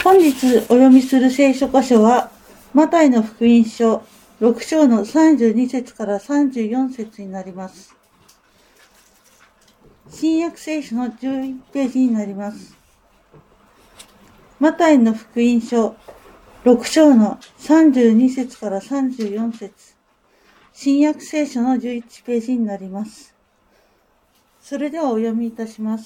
本日お読みする聖書箇所は、マタイの福音書6章の32節から34節になります。新約聖書の11ページになります。マタイの福音書6章の32節から34節、新約聖書の11ページになります。それではお読みいたします。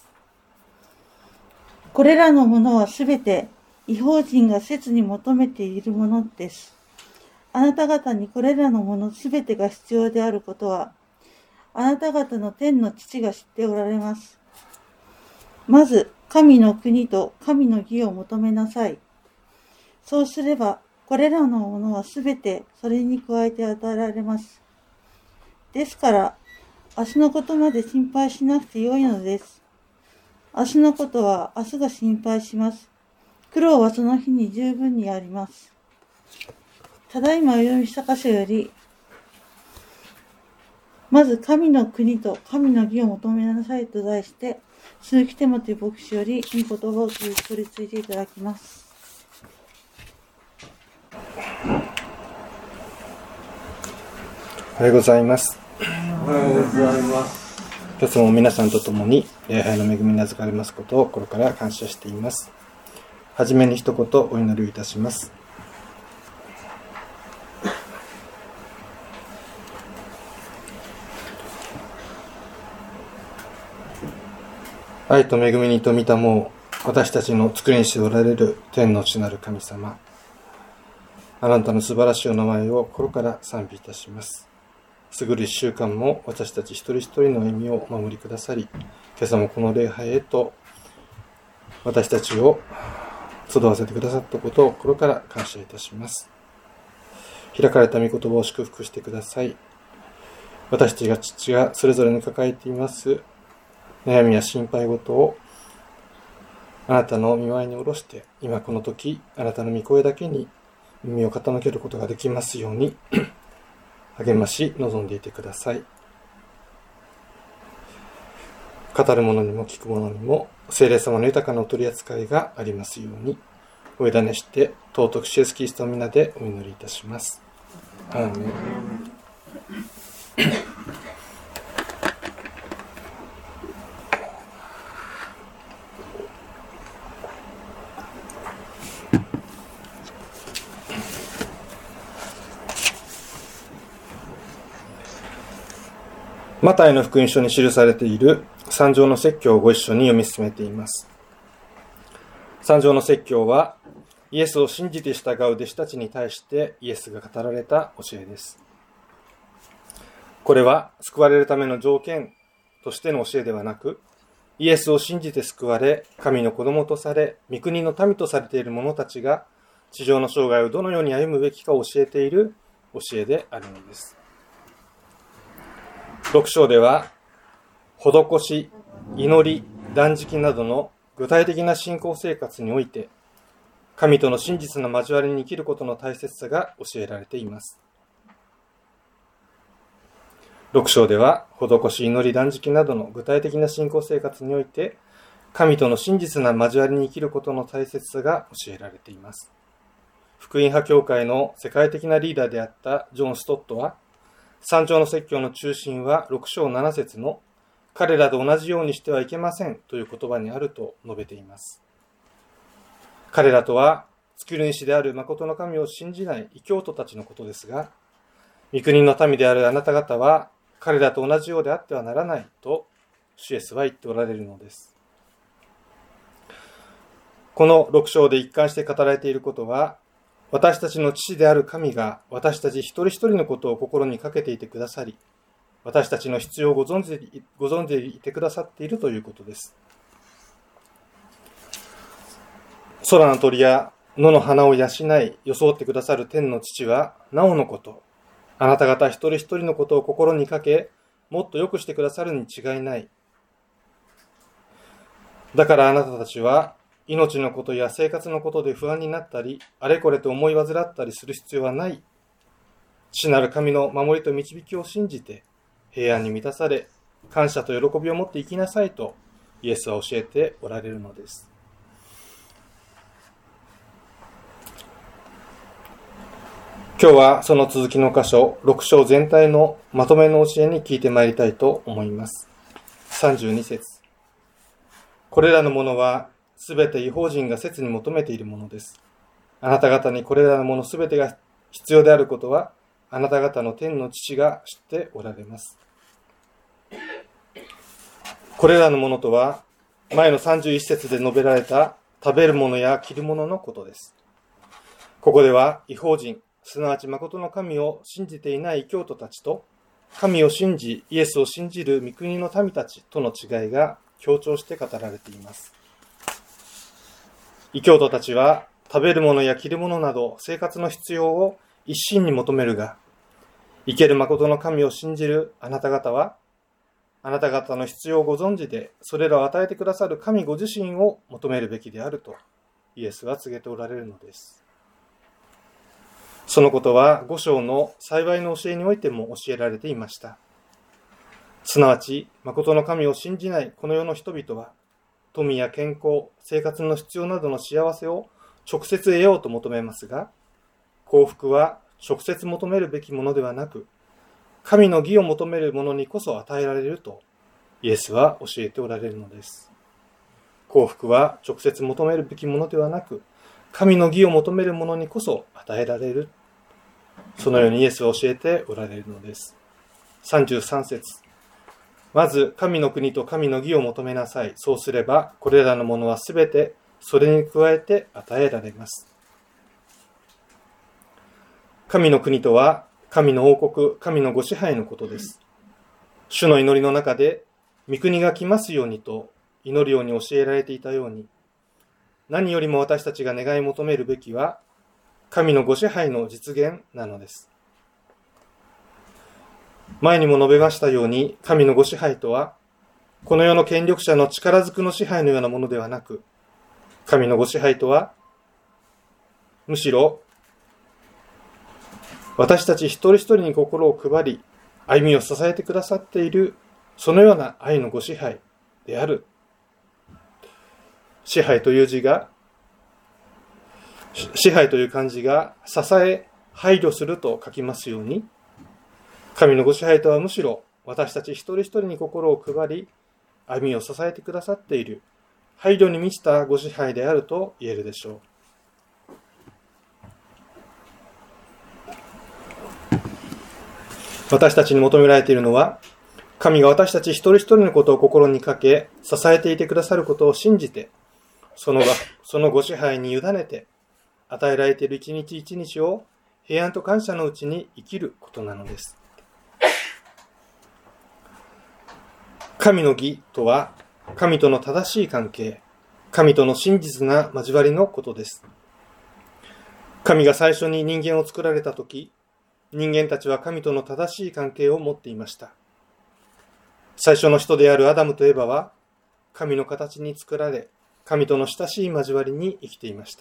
これらのものはすべて異邦人が切に求めているものです。あなた方にこれらのものすべてが必要であることは、あなた方の天の父が知っておられます。まず、神の国と神の義を求めなさい。そうすれば、これらのものはすべてそれに加えて与えられます。ですから、明日のことまで心配しなくてよいのです。明日のことは明日が心配します。苦労はその日に十分にあります。ただいまお読みした箇所より、まず神の国と神の義を求めなさいと題して、鈴木テモテ牧師より御言葉を取り次いでいただきます。 おはようございます。 おはようございます。 今日も皆さんと共に礼拝の恵みに預かりますことを心から感謝しています。はじめに一言お祈りをいたします。愛と恵みに富みたもう私たちの作りにしておられる天の父なる神様、あなたの素晴らしいお名前を心から賛美いたします。過ぐる一週間も私たち一人一人の歩みをお守りくださり、今朝もこの礼拝へと私たちを集わせてくださったことを心から感謝いたします。開かれた御言葉を祝福してください。私たちがそれぞれに抱えています悩みや心配事をあなたの御前に下ろして、今この時あなたの御声だけに耳を傾けることができますように励まし望んでいてください。語る者にも聞く者にも聖霊様の豊かなお取り扱いがありますようにお委ねして、尊く主イエスキリストの皆でお祈りいたします。アーメン。マタイの福音書に記されている三条の説教をご一緒に読み進めています。三条の説教はイエスを信じて従う弟子たちに対してイエスが語られた教えです。これは救われるための条件としての教えではなく、イエスを信じて救われ、神の子供とされ、御国の民とされている者たちが地上の生涯をどのように歩むべきかを教えている教えであるのです。6章では、施し、祈り、断食などの具体的な信仰生活において、神との真実な交わりに生きることの大切さが教えられています。6章では、施し、祈り、断食などの具体的な信仰生活において、神との真実な交わりに生きることの大切さが教えられています。福音派教会の世界的なリーダーであったジョン・ストットは、三条の説教の中心は6章7節の彼らと同じようにしてはいけませんという言葉にあると述べています。彼らとは作り主である誠の神を信じない異教徒たちのことですが、御国の民であるあなた方は彼らと同じようであってはならないと主イエスは言っておられるのです。この6章で一貫して語られていることは、私たちの父である神が私たち一人一人のことを心にかけていてくださり、私たちの必要をご存じでいてくださっているということです。空の鳥や野の花を養い装ってくださる天の父はなおのこと、あなた方一人一人のことを心にかけ、もっと良くしてくださるに違いない。だからあなたたちは命のことや生活のことで不安になったり、あれこれと思い煩ったりする必要はない。父なる神の守りと導きを信じて、平安に満たされ、感謝と喜びを持って生きなさいと、イエスは教えておられるのです。 今日はその続きの箇所、6章全体のまとめの教えに聞いてまいりたいと思います。32節。これらのものはすべて異邦人が切に求めているものです。あなた方にこれらのものすべてが必要であることは、あなた方の天の父が知っておられます。これらのものとは、前の31節で述べられた食べるものや着るもののことです。ここでは異邦人、すなわち誠の神を信じていない異教徒たちと、神を信じ、イエスを信じる御国の民たちとの違いが強調して語られています。異教徒たちは、食べるものや着るものなど生活の必要を一心に求めるが、生ける誠の神を信じるあなた方は、あなた方の必要をご存知で、それらを与えてくださる神ご自身を求めるべきであると、イエスは告げておられるのです。そのことは5章の幸いの教えにおいても教えられていました。すなわち、誠の神を信じないこの世の人々は、富や健康、生活の必要などの幸せを直接得ようと求めますが、幸福は直接求めるべきものではなく、神の義を求める者にこそ与えられるとイエスは教えておられるのです。幸福は直接求めるべきものではなく、神の義を求める者にこそ与えられる。そのようにイエスは教えておられるのです。33節。まず神の国と神の義を求めなさい。そうすればこれらのものはすべてそれに加えて与えられます。神の国とは神の王国、神のご支配のことです。主の祈りの中で、御国が来ますようにと祈るように教えられていたように、何よりも私たちが願い求めるべきは、神のご支配の実現なのです。前にも述べましたように、神のご支配とは、この世の権力者の力ずくの支配のようなものではなく、神のご支配とは、むしろ、私たち一人一人に心を配り、歩みを支えてくださっている、そのような愛のご支配である。支配という漢字が支え、配慮すると書きますように、神のご支配とはむしろ私たち一人一人に心を配り、歩みを支えてくださっている、配慮に満ちたご支配であると言えるでしょう。私たちに求められているのは、神が私たち一人一人のことを心にかけ、支えていてくださることを信じて、そのご支配に委ねて、与えられている一日一日を平安と感謝のうちに生きることなのです。神の義とは、神との正しい関係、神との真実な交わりのことです。神が最初に人間を作られたとき、人間たちは神との正しい関係を持っていました。最初の人であるアダムとエバは、神の形に作られ、神との親しい交わりに生きていました。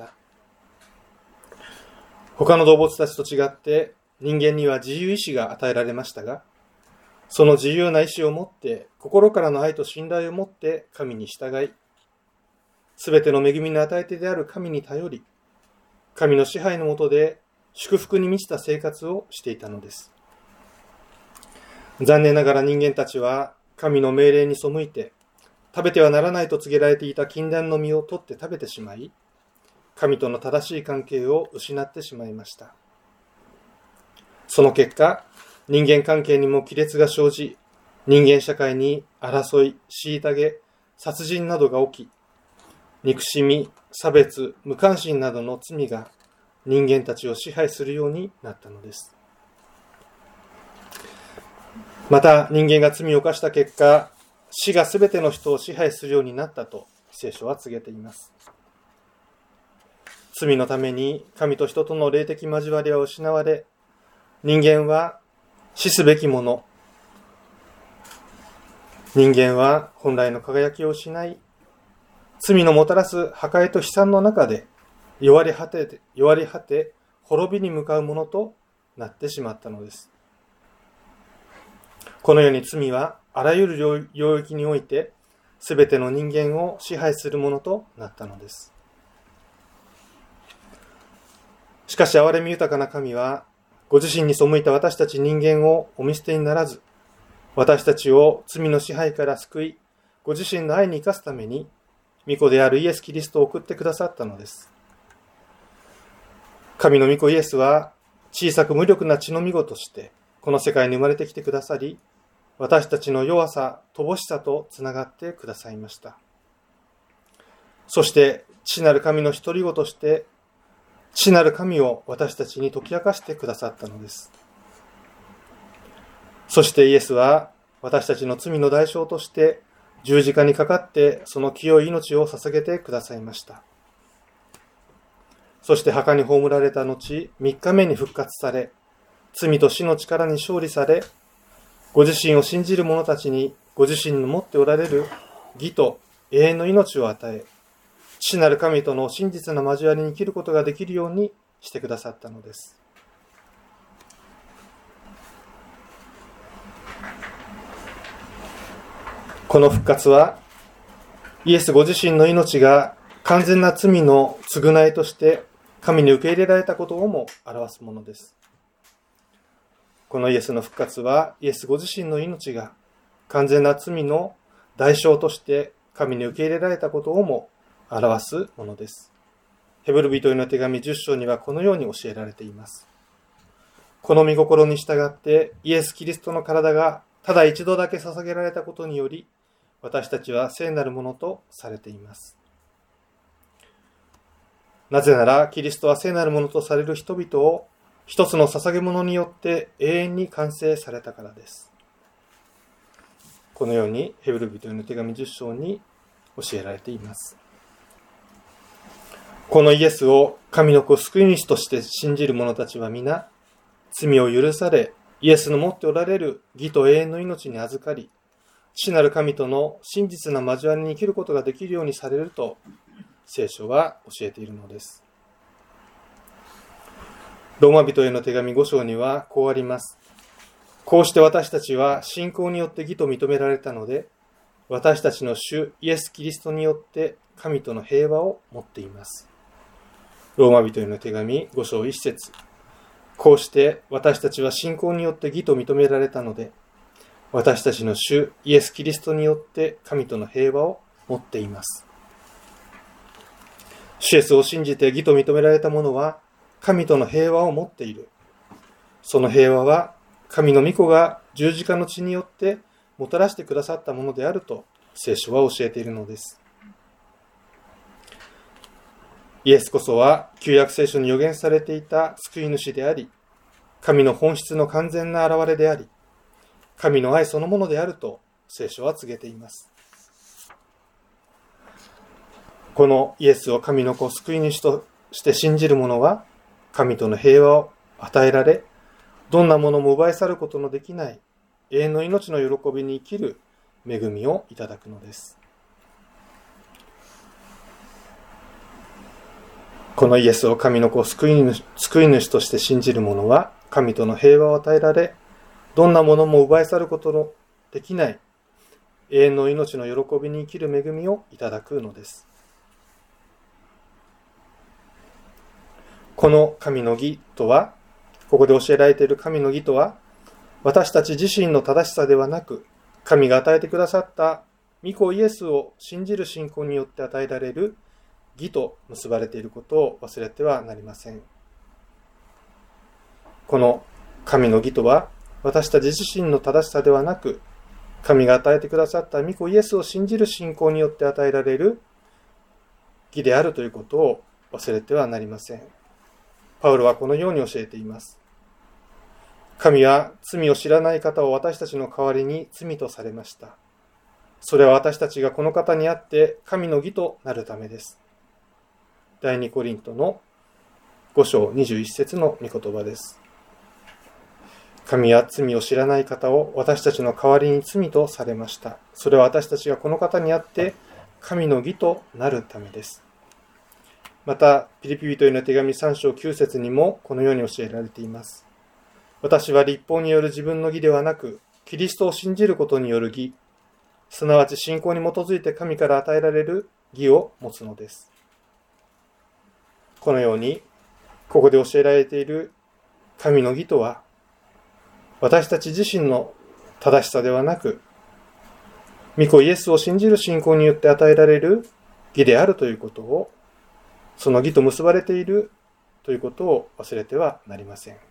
他の動物たちと違って、人間には自由意志が与えられましたが、その自由な意志を持って、心からの愛と信頼を持って神に従い、すべての恵みの与え手である神に頼り、神の支配の下で祝福に満ちた生活をしていたのです。残念ながら人間たちは神の命令に背いて、食べてはならないと告げられていた禁断の実を取って食べてしまい、神との正しい関係を失ってしまいました。その結果、人間関係にも亀裂が生じ、人間社会に争い、虐げ、殺人などが起き、憎しみ、差別、無関心などの罪が人間たちを支配するようになったのです。また人間が罪を犯した結果、死がすべての人を支配するようになったと聖書は告げています。罪のために神と人との霊的交わりは失われ、人間は死すべきもの、人間は本来の輝きを失い、罪のもたらす破壊と悲惨の中で弱り果て滅びに向かうものとなってしまったのです。このように罪はあらゆる領域においてすべての人間を支配するものとなったのです。しかし憐れみ豊かな神はご自身に背いた私たち人間をお見捨てにならず、私たちを罪の支配から救い、ご自身の愛に生かすために、御子であるイエス・キリストを送ってくださったのです。神の御子イエスは、小さく無力な血の御子として、この世界に生まれてきてくださり、私たちの弱さ、乏しさとつながってくださいました。そして、父なる神の独り子として、父なる神を私たちに解き明かしてくださったのです。そしてイエスは私たちの罪の代償として十字架にかかってその清い命を捧げてくださいました。そして墓に葬られた後、3日目に復活され、罪と死の力に勝利され、ご自身を信じる者たちにご自身の持っておられる義と永遠の命を与え、父なる神との真実な交わりに生きることができるようにしてくださったのです。この復活は、イエスご自身の命が完全な罪の償いとして神に受け入れられたことをも表すものです。このイエスの復活は、イエスご自身の命が完全な罪の代償として神に受け入れられたことをも表すものです。ヘブル人への手紙10章にはこのように教えられています。この御心に従ってイエス・キリストの体がただ一度だけ捧げられたことにより、私たちは聖なるものとされています。なぜなら、キリストは聖なるものとされる人々を一つの捧げ物によって永遠に完成されたからです。このようにヘブル人への手紙10章に教えられています。このイエスを神の子救い主として信じる者たちは皆、罪を許され、イエスの持っておられる義と永遠の命に預かり、父なる神との真実な交わりに生きることができるようにされると、聖書は教えているのです。ローマ人への手紙5章にはこうあります。こうして私たちは信仰によって義と認められたので、私たちの主イエス・キリストによって神との平和を持っています。ローマ人への手紙5章1節。こうして私たちは信仰によって義と認められたので、私たちの主イエス・キリストによって神との平和を持っています。主イエスを信じて義と認められた者は神との平和を持っている。その平和は神の御子が十字架の血によってもたらしてくださったものであると聖書は教えているのです。イエスこそは旧約聖書に予言されていた救い主であり、神の本質の完全な現れであり、神の愛そのものであると聖書は告げています。このイエスを神の子救い主として信じる者は、神との平和を与えられ、どんなものも奪い去ることのできない永遠の命の喜びに生きる恵みをいただくのです。このイエスを神の子救い主として信じる者は、神との平和を与えられ、どんなものも奪い去ることのできない永遠の命の喜びに生きる恵みをいただくのです。この神の義とは、ここで教えられている神の義とは、私たち自身の正しさではなく、神が与えてくださった御子イエスを信じる信仰によって与えられる義と結ばれていることを忘れてはなりません。この神の義とは、私たち自身の正しさではなく、神が与えてくださった御子イエスを信じる信仰によって与えられる義であるということを忘れてはなりません。パウロはこのように教えています。神は罪を知らない方を私たちの代わりに罪とされました。それは私たちがこの方にあって神の義となるためです。第2コリントの5章21節の御言葉です。神は罪を知らない方を私たちの代わりに罪とされました。それは私たちがこの方にあって神の義となるためです。また、ピリピ人への手紙3章9節にもこのように教えられています。私は律法による自分の義ではなく、キリストを信じることによる義、すなわち信仰に基づいて神から与えられる義を持つのです。このように、ここで教えられている神の義とは、私たち自身の正しさではなく、御子イエスを信じる信仰によって与えられる義であるということを、その義と結ばれているということを忘れてはなりません。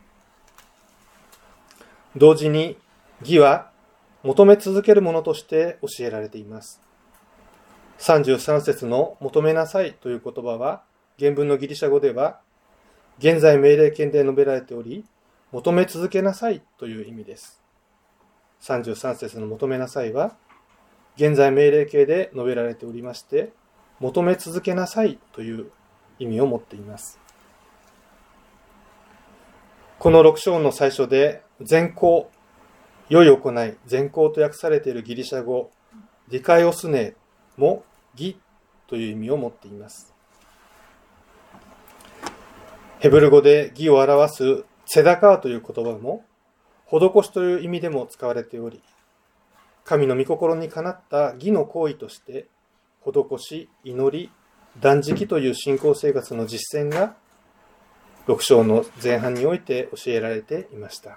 同時に義は求め続けるものとして教えられています。33節の求めなさいという言葉は、原文のギリシャ語では、現在命令形で述べられており、求め続けなさいという意味です。33節の求めなさいは、現在命令形で述べられておりまして、求め続けなさいという意味を持っています。この6章の最初で、善行、良い行い、善行と訳されているギリシャ語、ディカイオスネも義という意味を持っています。ヘブル語で義を表すツェダカーという言葉も、施しという意味でも使われており、神の御心にかなった義の行為として、施し、祈り、断食という信仰生活の実践が、6章の前半において教えられていました。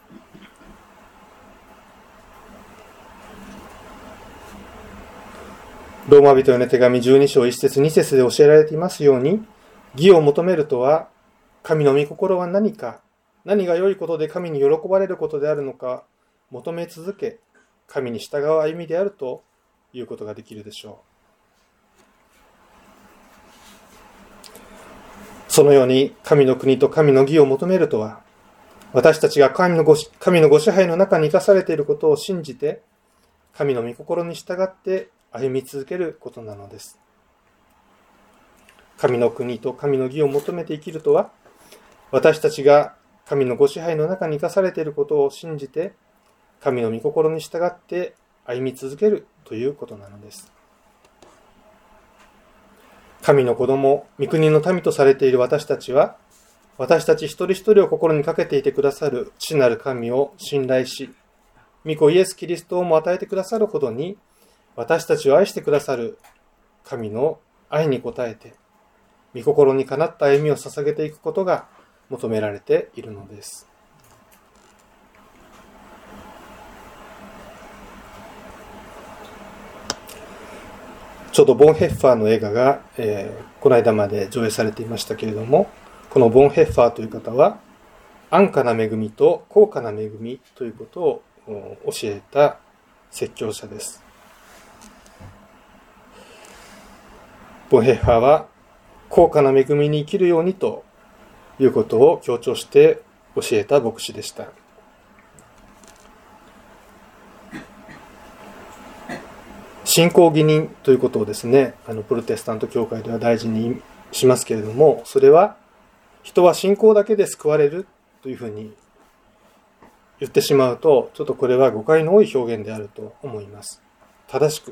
ローマ人への手紙12章1節2節で教えられていますように、義を求めるとは、神の御心は何か、何が良いことで神に喜ばれることであるのか、求め続け、神に従う歩みであるということができるでしょう。そのように神の国と神の義を求めるとは、私たちが神のご支配の中に生かされていることを信じて、神の御心に従って歩み続けることなのです。神の国と神の義を求めて生きるとは、私たちが神のご支配の中に生かされていることを信じて、神の御心に従って歩み続けるということなのです。神の子供、御国の民とされている私たちは、私たち一人一人を心にかけていてくださる父なる神を信頼し、御子イエス・キリストをも与えてくださるほどに、私たちを愛してくださる神の愛に応えて、御心にかなった歩みを捧げていくことが求められているのです。ちょうどボン・ヘッファーの映画が、この間まで上映されていましたけれども、このボン・ヘッファーという方は、安価な恵みと高価な恵みということを教えた説教者です。ボン・ヘッファーは、高価な恵みに生きるようにということを強調して教えた牧師でした。信仰義人ということをですね、プロテスタント教会では大事にしますけれども、それは人は信仰だけで救われるというふうに言ってしまうと、ちょっとこれは誤解の多い表現であると思います。正しく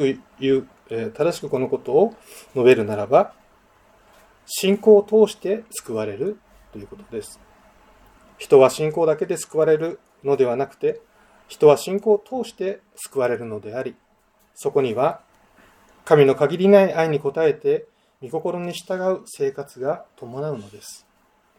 このことを述べるならば、信仰を通して救われるということです。人は信仰だけで救われるのではなくて、人は信仰を通して救われるのであり、そこには神の限りない愛に応えて御心に従う生活が伴うのです。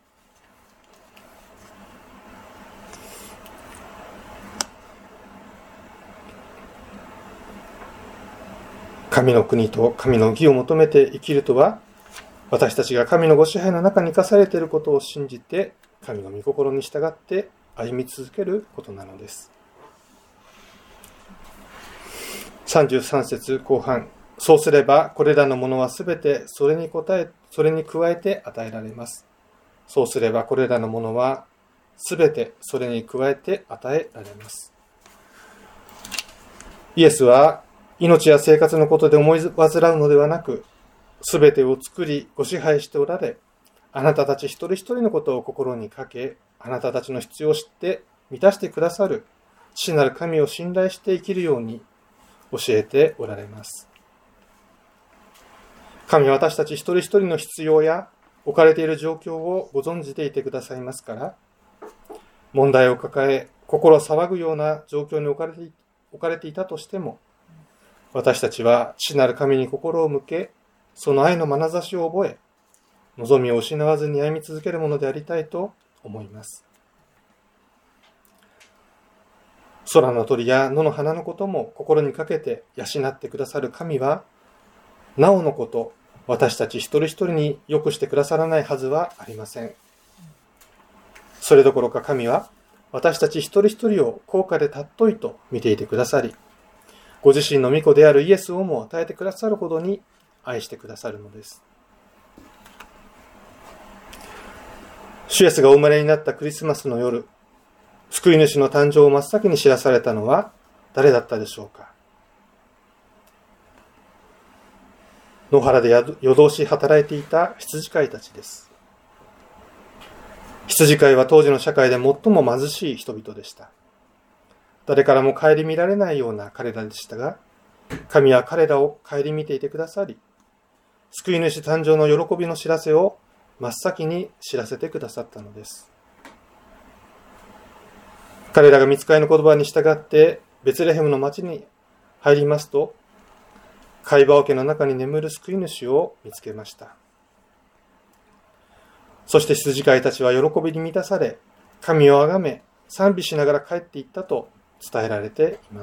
神の国と神の義を求めて生きるとは、私たちが神のご支配の中に生かされていることを信じて、神の御心に従って歩み続けることなのです。33節後半、そうすればこれらのものはすべてそれに加えて与えられます。そうすればこれらのものはすべてそれに加えて与えられます。イエスは命や生活のことで思い煩うのではなく、すべてを作りご支配しておられ、あなたたち一人一人のことを心にかけ、あなたたちの必要を知って満たしてくださる父なる神を信頼して生きるように教えておられます。神は私たち一人一人の必要や置かれている状況をご存じていてくださいますから、問題を抱え心騒ぐような状況に置かれていたとしても、私たちは父なる神に心を向け、その愛の眼差しを覚え、望みを失わずに歩み続けるものでありたいと思います。空の鳥や野の花のことも心にかけて養ってくださる神は、なおのこと、私たち一人一人に良くしてくださらないはずはありません。それどころか神は、私たち一人一人を高価で尊いと見ていてくださり、ご自身の御子であるイエスをも与えてくださるほどに愛してくださるのです。主イエスがお生まれになったクリスマスの夜、救い主の誕生を真っ先に知らされたのは誰だったでしょうか。野原で夜通し働いていた羊飼いたちです。羊飼いは当時の社会で最も貧しい人々でした。誰からも顧みられないような彼らでしたが、神は彼らを顧みていてくださり、救い主誕生の喜びの知らせを真っ先に知らせてくださったのです。彼らが御使いの言葉に従ってベツレヘムの町に入りますと、貝羽桶の中に眠る救い主を見つけました。そして羊飼いたちは喜びに満たされ、神をあがめ賛美しながら帰っていったと伝えられています。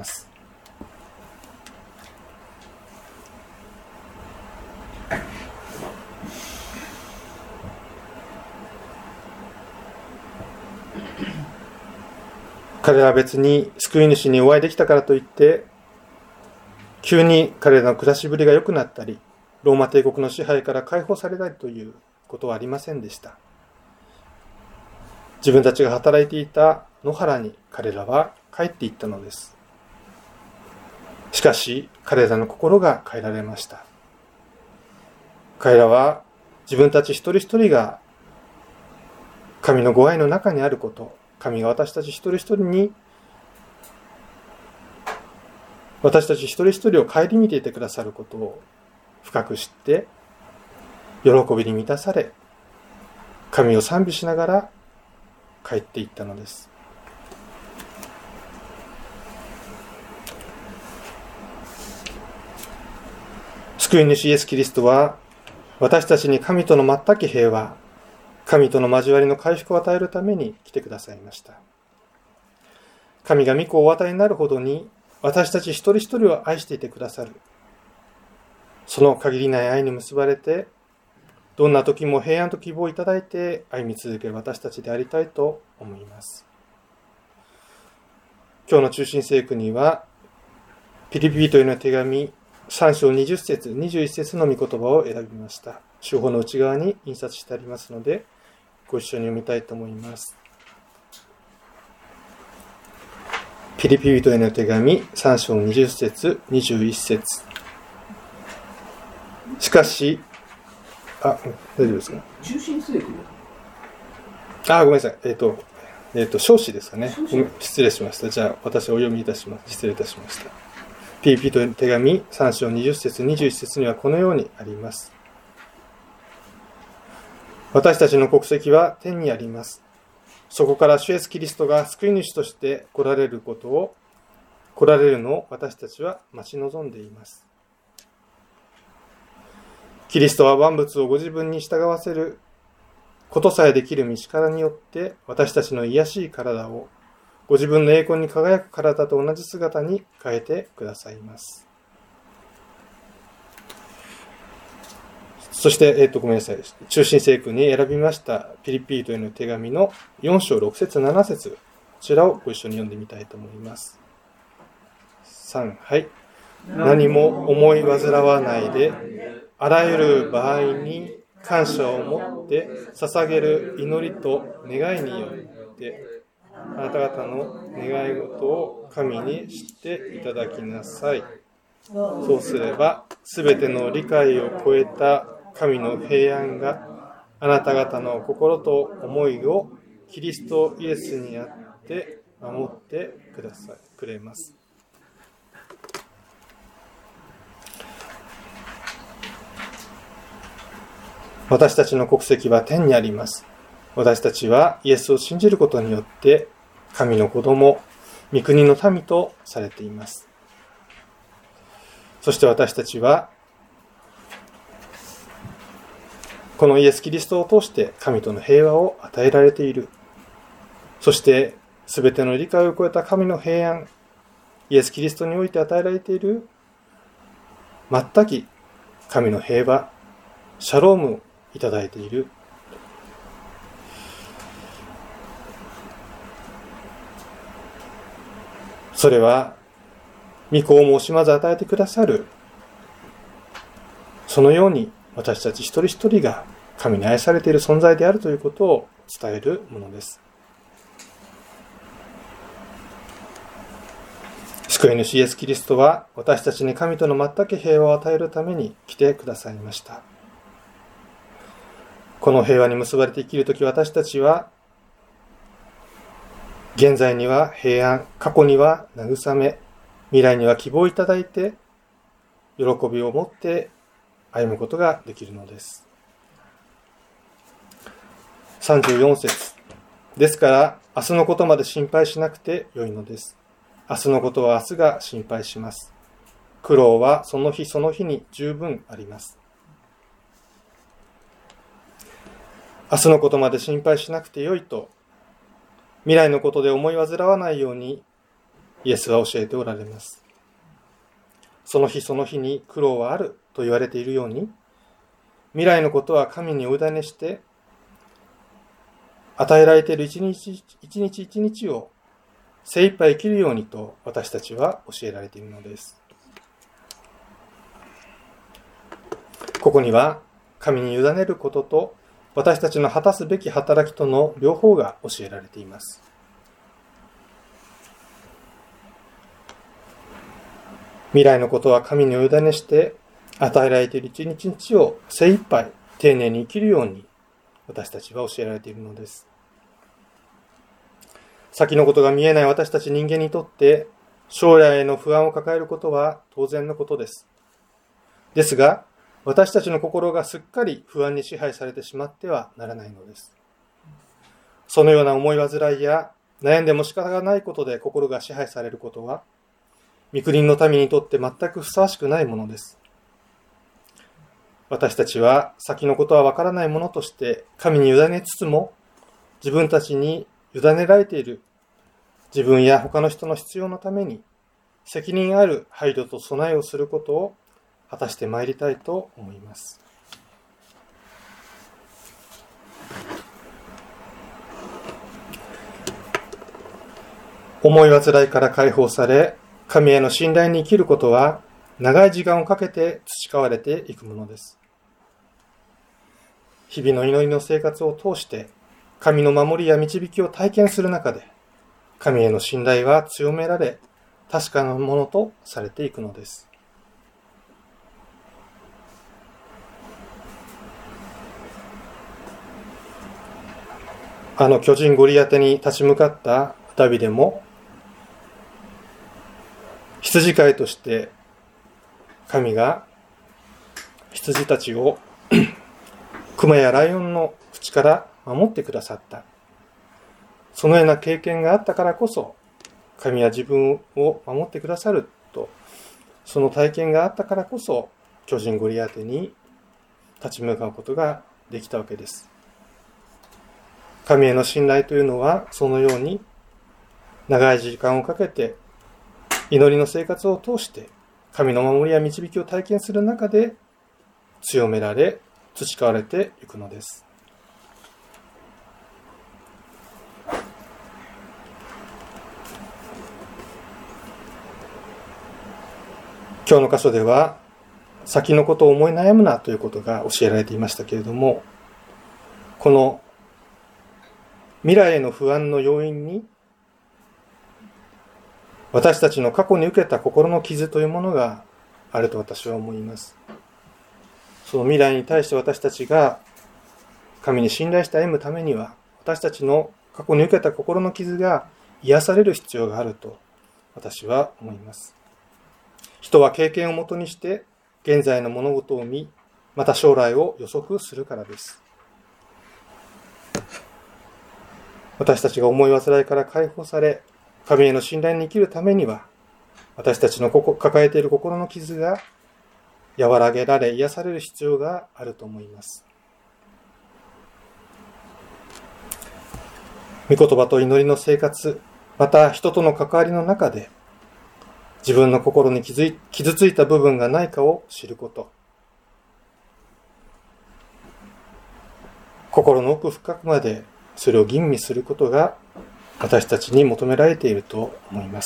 彼らは別に救い主にお会いできたからといって急に彼らの暮らしぶりが良くなったり、ローマ帝国の支配から解放されたりということはありませんでした。自分たちが働いていた野原に彼らは帰っていったのです。しかし彼らの心が変えられました。彼らは自分たち一人一人が神のご愛の中にあること、神が私たち一人一人に、私たち一人一人を顧みていてくださることを深く知って、喜びに満たされ、神を賛美しながら帰っていったのです。救い主イエス・キリストは、私たちに神との全き平和、神との交わりの回復を与えるために来てくださいました。神が御子をお与えになるほどに私たち一人一人を愛していてくださる。その限りない愛に結ばれて、どんな時も平安と希望をいただいて歩み続ける私たちでありたいと思います。今日の中心聖句には、ピリピ人への手紙3章20節21節の御言葉を選びました。手法の内側に印刷してありますので、ご一緒に読みたいと思います。ピリピ人への手紙3章20節21節。しかし、大丈夫ですか？ 中心聖句。 ごめんなさい。少子ですかね。失礼しました。じゃあ、私お読みいたします。失礼いたしました。ピリピ人への手紙3章20節21節にはこのようにあります。私たちの国籍は天にあります。そこから主イエスキリストが救い主として来られるのを私たちは待ち望んでいます。キリストは万物をご自分に従わせることさえできる道からによって私たちの卑しい体をご自分の栄光に輝く体と同じ姿に変えてくださいます。そして、ごめんなさい。中心聖句に選びましたピリピ人への手紙の4章6節7節こちらをご一緒に読んでみたいと思います。3、はい。何も思い煩わないで、あらゆる場合に感謝を持って捧げる祈りと願いによって、あなた方の願い事を神に知っていただきなさい。そうすれば、すべての理解を超えた神の平安があなた方の心と思いをキリストイエスにあって守ってくれます。私たちの国籍は天にあります。私たちはイエスを信じることによって神の子供、御国の民とされています。そして私たちはこのイエス・キリストを通して神との平和を与えられている。 そしてすべての理解を超えた神の平安、イエス・キリストにおいて与えられている全き神の平和、シャロームをいただいている。それは御子を惜しまず与えてくださる、そのように私たち一人一人が神に愛されている存在であるということを伝えるものです。救い主イエス・キリストは私たちに神との全く平和を与えるために来てくださいました。この平和に結ばれて生きるとき、私たちは現在には平安、過去には慰め、未来には希望をいただいて喜びを持って歩むことができるのです。34節。ですから明日のことまで心配しなくてよいのです。明日のことは明日が心配します。苦労はその日その日に十分あります。明日のことまで心配しなくてよいと、未来のことで思い煩わないようにイエスは教えておられます。その日その日に苦労はあると言われているように、未来のことは神にお委ねして与えられている一日一日一日を精一杯生きるようにと私たちは教えられているのです。ここには神に委ねることと私たちの果たすべき働きとの両方が教えられています。未来のことは神にお委ねして与えられている一日一日を精一杯丁寧に生きるように私たちは教えられているのです。先のことが見えない私たち人間にとって将来への不安を抱えることは当然のことです。ですが、私たちの心がすっかり不安に支配されてしまってはならないのです。そのような思い煩いや悩んでも仕方がないことで心が支配されることは、御国の民にとって全くふさわしくないものです。私たちは先のことはわからないものとして神に委ねつつも、自分たちに委ねられている自分や他の人の必要のために責任ある配慮と備えをすることを果たしてまいりたいと思います。思い煩いから解放され、神への信頼に生きることは長い時間をかけて培われていくものです。日々の祈りの生活を通して神の守りや導きを体験する中で、神への信頼は強められ、確かなものとされていくのです。巨人ゴリアテに立ち向かったダビデも、羊飼いとして神が羊たちを熊やライオンの口から守ってくださった。そのような経験があったからこそ、神は自分を守ってくださると、その体験があったからこそ、巨人ゴリアテに立ち向かうことができたわけです。神への信頼というのは、そのように長い時間をかけて、祈りの生活を通して、神の守りや導きを体験する中で、強められ、培われていくのです。今日の箇所では、先のことを思い悩むなということが教えられていましたけれども、この未来への不安の要因に、私たちの過去に受けた心の傷というものがあると私は思います。その未来に対して私たちが神に信頼して歩むためには、私たちの過去に受けた心の傷が癒される必要があると私は思います。人は経験をもとにして現在の物事を見、また将来を予測するからです。私たちが思い煩いから解放され、神への信頼に生きるためには、私たちの抱えている心の傷が和らげられ、癒される必要があると思います。 御言葉と祈りの生活、また人との関わりの中で、自分の心に傷ついた部分がないかを知ること。心の奥深くまでそれを吟味することが私たちに求められていると思います。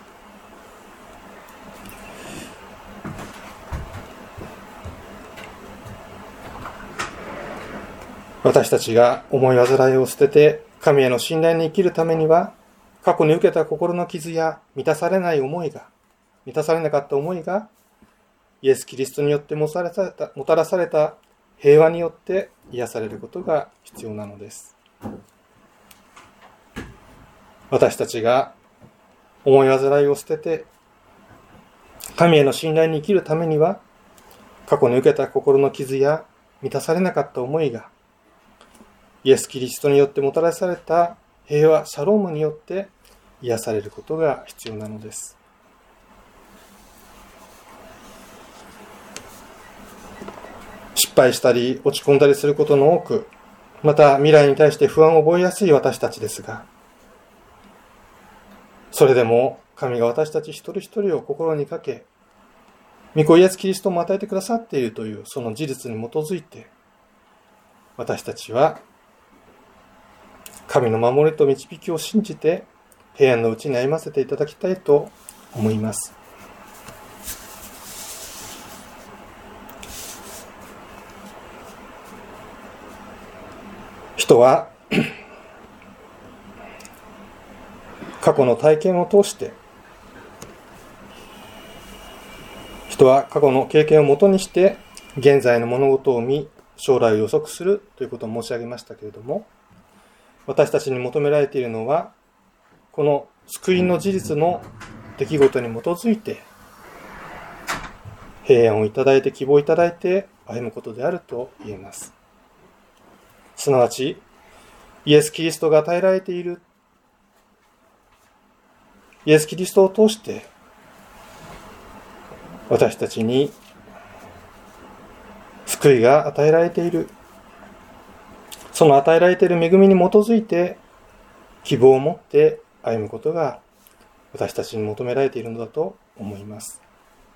私たちが思い煩いを捨てて神への信頼に生きるためには、過去に受けた心の傷や満たされなかった思いが、イエス・キリストによってもたらされた平和によって癒されることが必要なのです。私たちが思い煩いを捨てて神への信頼に生きるためには、過去に受けた心の傷や満たされなかった思いが、イエス・キリストによってもたらされた平和、シャロームによって癒されることが必要なのです。失敗したり落ち込んだりすることの多く、また未来に対して不安を覚えやすい私たちですが、それでも神が私たち一人一人を心にかけ、御子イエス・キリストも与えてくださっているというその事実に基づいて、私たちは神の守りと導きを信じて平安のうちに歩ませていただきたいと思います。人は過去の体験を通して、人は過去の経験をもとにして現在の物事を見、将来を予測するということを申し上げましたけれども、私たちに求められているのは、この救いの事実の出来事に基づいて平安をいただいて、希望をいただいて歩むことであると言えます。すなわちイエス・キリストが与えられている、イエス・キリストを通して私たちに救いが与えられている、その与えられている恵みに基づいて希望を持って歩むことが私たちに求められているのだと思います。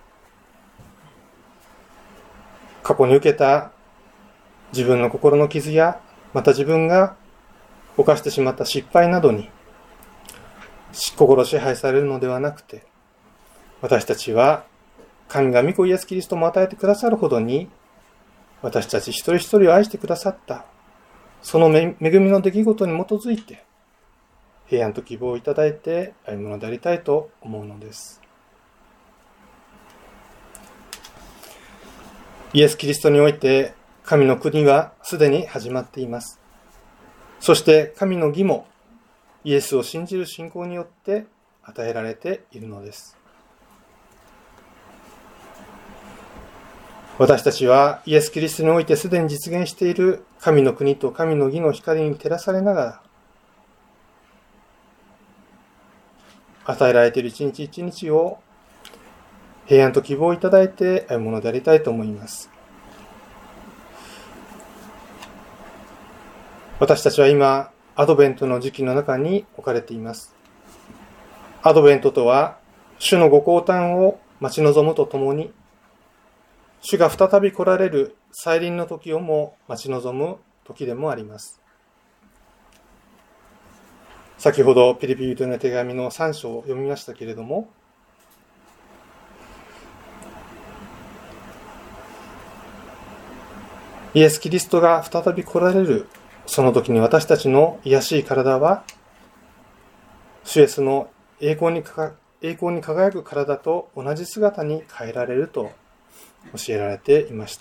過去に受けた自分の心の傷や、また自分が犯してしまった失敗などに心支配されるのではなくて、私たちは神が御子イエス・キリストも与えてくださるほどに私たち一人一人を愛してくださったその恵みの出来事に基づいて平安と希望をいただいて歩むのでありたいと思うのです。イエス・キリストにおいて神の国はすでに始まっています。そして神の義もイエスを信じる信仰によって与えられているのです。私たちはイエス・キリストにおいてすでに実現している神の国と神の義の光に照らされながら、与えられている一日一日を平安と希望をいただいて歩むものでありたいと思います。私たちは今アドベントの時期の中に置かれています。アドベントとは主のご降誕を待ち望むとともに、主が再び来られる再臨の時をも待ち望む時でもあります。先ほどピリピ人への手紙の3章を読みましたけれども、イエス・キリストが再び来られるその時に私たちの癒しい体は主イエスの栄光に輝く体と同じ姿に変えられると教えられていました。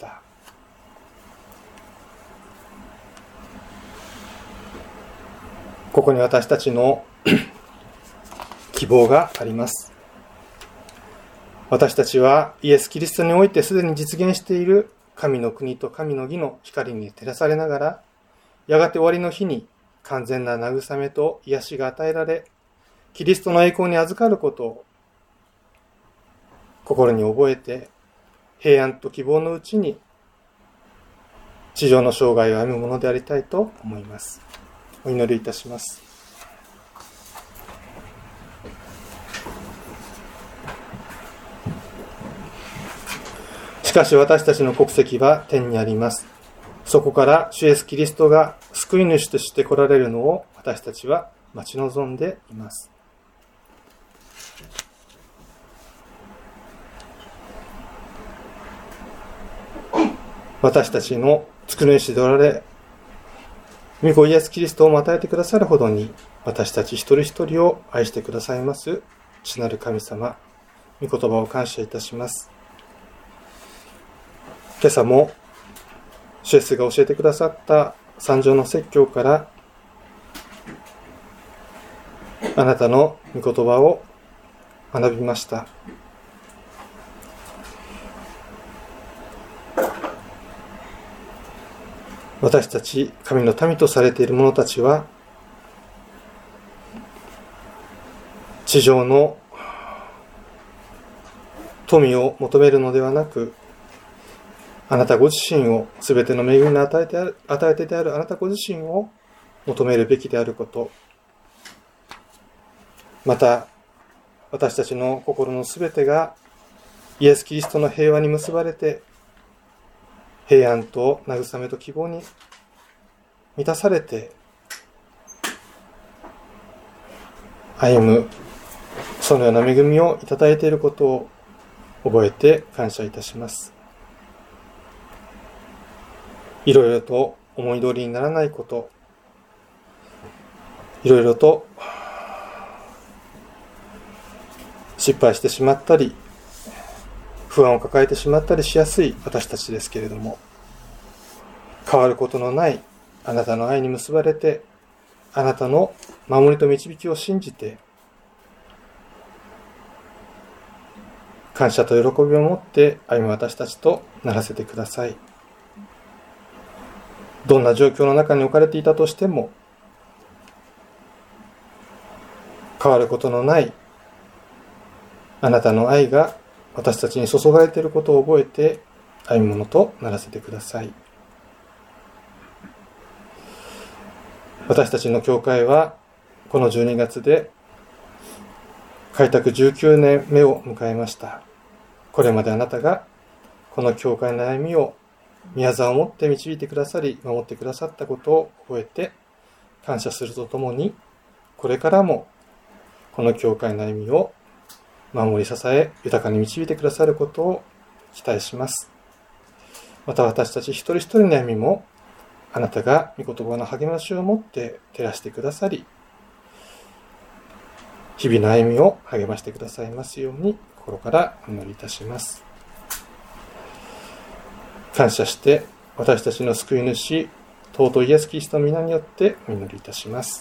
ここに私たちの希望があります。私たちはイエス・キリストにおいてすでに実現している神の国と神の義の光に照らされながら、やがて終わりの日に完全な慰めと癒しが与えられ、キリストの栄光に預かることを心に覚えて、平安と希望のうちに地上の生涯を歩むものでありたいと思います。お祈りいたします。 しかし私たちの国籍は天にあります。そこから主イエスキリストが救い主として来られるのを私たちは待ち望んでいます。私たちの救い主でおられ、御子イエスキリストを与えてくださるほどに、私たち一人一人を愛してくださいます父なる神様、御言葉を感謝いたします。今朝も主イエスが教えてくださった三条の説教から、あなたの御言葉を学びました。私たち神の民とされている者たちは、地上の富を求めるのではなく、あなたご自身を、すべての恵みに与えてであるあなたご自身を求めるべきであること、また私たちの心のすべてがイエス・キリストの平和に結ばれて、平安と慰めと希望に満たされて歩む、そのような恵みをいただいていることを覚えて感謝いたします。いろいろと思い通りにならないこと、いろいろと失敗してしまったり、不安を抱えてしまったりしやすい私たちですけれども、変わることのないあなたの愛に結ばれて、あなたの守りと導きを信じて、感謝と喜びを持って歩む私たちとならせてください。どんな状況の中に置かれていたとしても、変わることのないあなたの愛が私たちに注がれていることを覚えて歩むものとならせてください。私たちの教会はこの12月で開拓19年目を迎えました。これまであなたがこの教会の歩みを宮沢をもって導いてくださり、守ってくださったことを覚えて感謝するとともに、これからもこの教会の歩みを守り支え豊かに導いてくださることを期待します。また私たち一人一人の歩みもあなたが御言葉の励ましを持って照らしてくださり、日々の歩みを励ましてくださいますように心からお祈りいたします。感謝して私たちの救い主尊いイエスキリストの皆によってお祈りいたします。